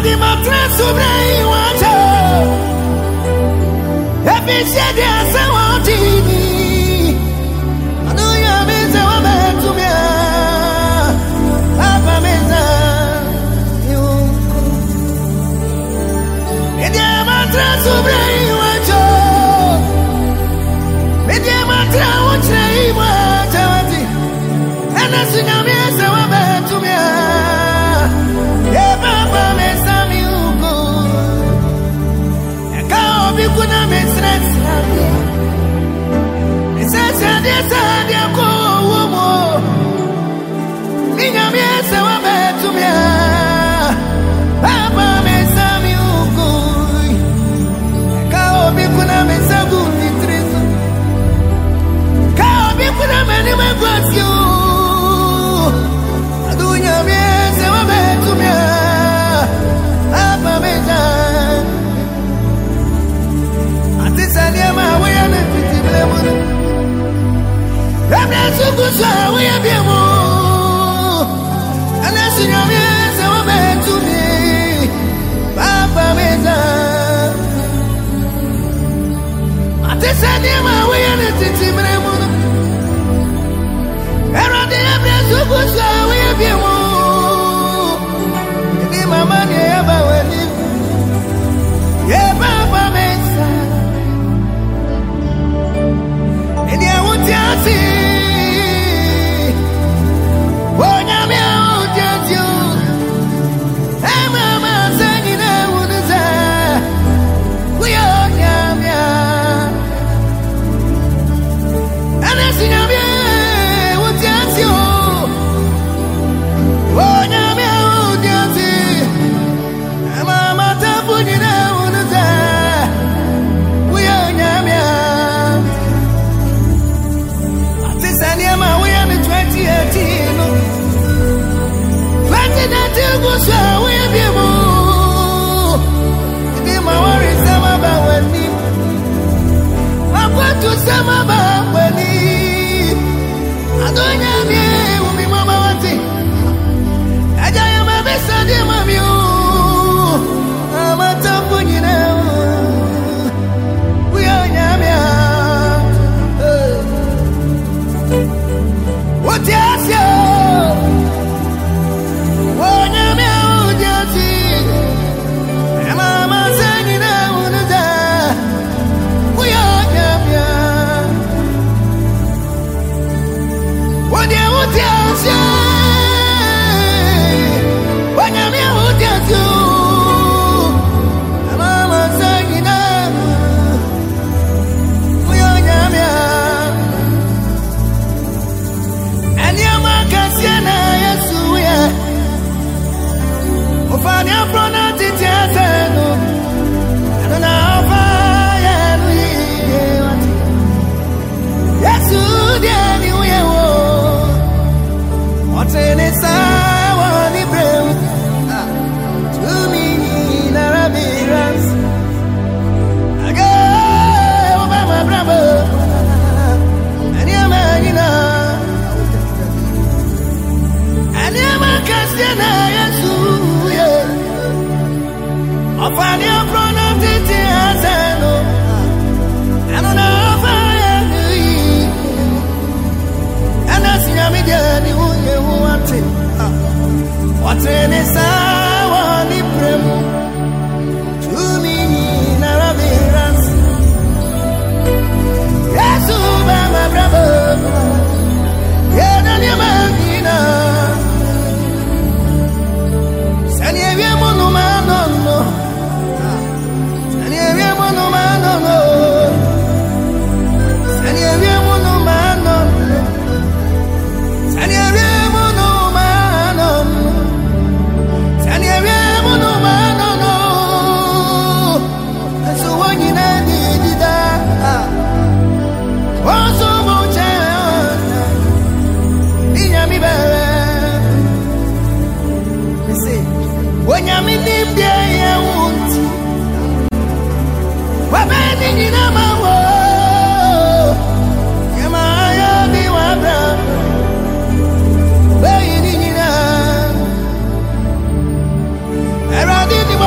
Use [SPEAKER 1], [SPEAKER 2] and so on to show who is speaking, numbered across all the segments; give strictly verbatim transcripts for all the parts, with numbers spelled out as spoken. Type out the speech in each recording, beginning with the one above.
[SPEAKER 1] Eradi matra sobre iwacho. Ebi shedi asa wotini. Adunya meze wa betumia. Papa meza yuko. Media matra sobre iwacho. Media matra wotre iwacho. Ena sunya meze wa betumia. Kuna mesrets happy. It's a sad, it's a dear womo. Mina mesa wa betumia. Papa mesa mi ukui. Kao bikuna mesa gundi trezo. Kao bikuna meni megwasyo. Adunya mesa wa betumia. Papa mesa. Saniama we are pretty lemon. I'm not so good, so we are being more. And that's in your ears, I want back to me. Papa Mesa. At the Saniama we are pretty lemon. I'm not so good, so we are being more. Give my money ever when you. Yeah, Papa Mesa. Tiasi, wonyame utiasi, mama sangina unuza, wonyame, anasinyame utiasi, wonyame utiasi, mama tafunina unuza, wonyame. Saniama we are the twenty eighteen. Twenty nineteen goes we are the moon. The my worries some about when me. I want to some about when me. I don't know me who be mama wanting. I am a best of them of you. I'm a tough one, you know. We are Yamia. What yes, yo? Oh, Yamia, Jazzy. And Mama singing out of that. We are Yamia. What you would yes, yo? What Yamia would yes, yo? And Mama singing out. We are Yamia. Kasiana Yesuya Ofania Prona Titiazano Anona Faya Nui Yesu Diani Uyewo Otene Sawa Libreu Tumi Narabiras Aga Obama Bravo Anyamanina Kasiana Yesuya Ofania Prona Titiazano Anona Faya Nui Anasinyamidiani Uye Uwate Watene Sawa Libremu Tumi Narabiras Yesu Bama Bravo Yena Nyamanina Saniye mono mano no, saniye mono mano no, saniye mono mano no, saniye mono mano no, saniye mono mano no. So when you need it, oh so much, inyami be. When I'm in the day, I want what man in my world. Am I be one brother? Where you need it? I did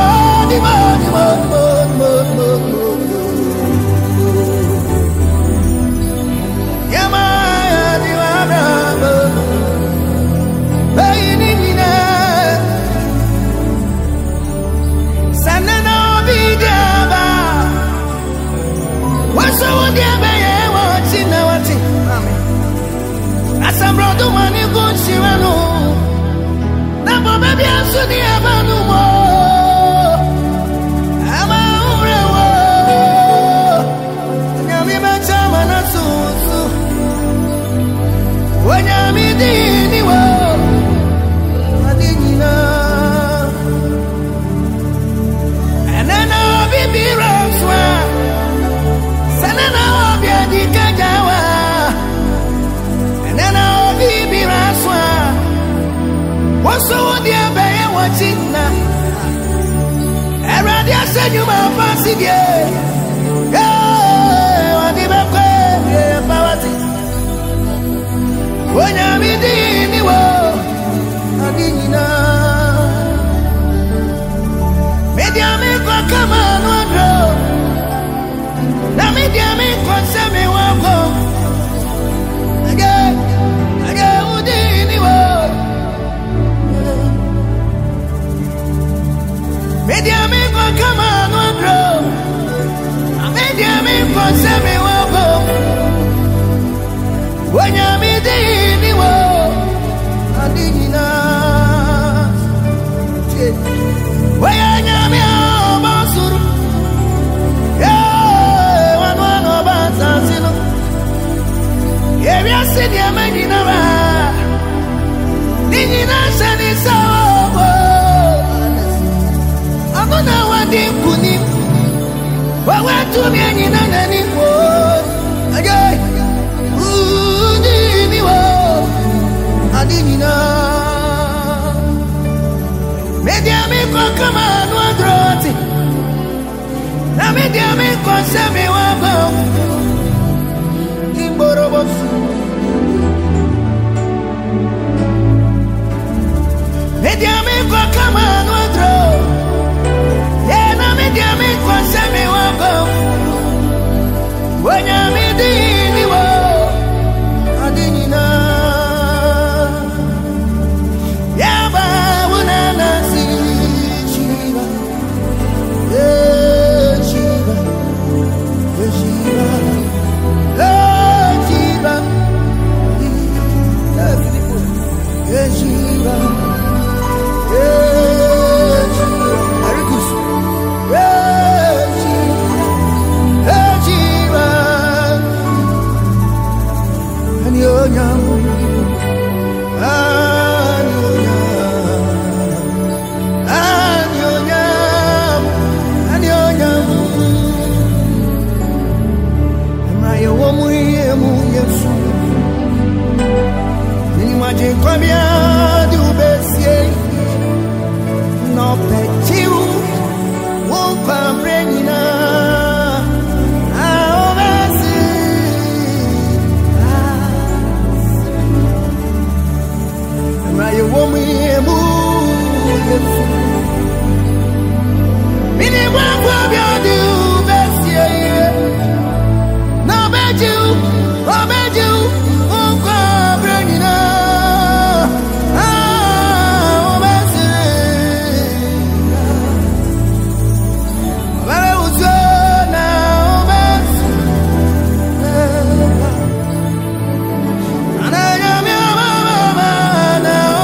[SPEAKER 1] so dear bay watching now. I rather send you my fancy day. Yeah, I never play about it. When I'm in the world, I didn't know. Media make what come on, one row. Now media make what send me one go. Again, again, who did the world? Media make what come on, one row. Now media make what send me one go. When I'm in the world, I didn't know. When I'm in the world, yeah, one one about Sansino. Yeah, we are sitting here, man, in a bar. Didn't I send it so? I'm gonna want him to him. But what to me, and you know, any more. Again. I didn't know. Media me come on, one draught. Now media me send me one go. In Borobos. Media me come on, one draught. Yeah, now media me send me one go. When you're in the world, I didn't know.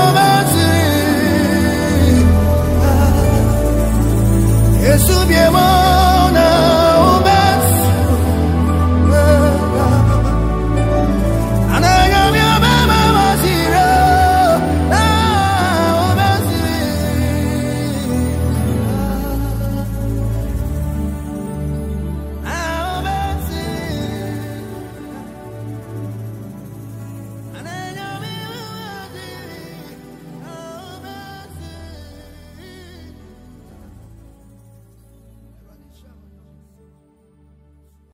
[SPEAKER 1] Subir